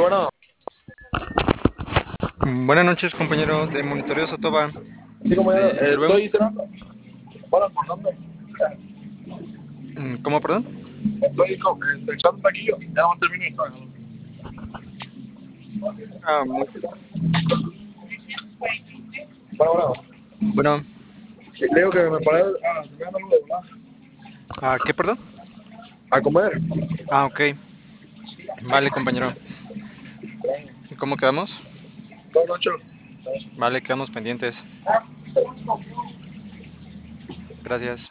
bueno, Buenas noches, compañero de Monitoreo Sotoba. sí, compañero, Le veo. estoy cenando. Bueno, almorzando. ¿Cómo, perdón? Estoy echando un taquillo. Ya no termino de trabajar. Ah, muy Bueno, bueno. le digo que me paré a terminar algo de volar. ¿Qué, perdón? A comer. Ok. Vale, compañero. ¿Cómo quedamos? Buenas noches. Vale, quedamos pendientes. Gracias.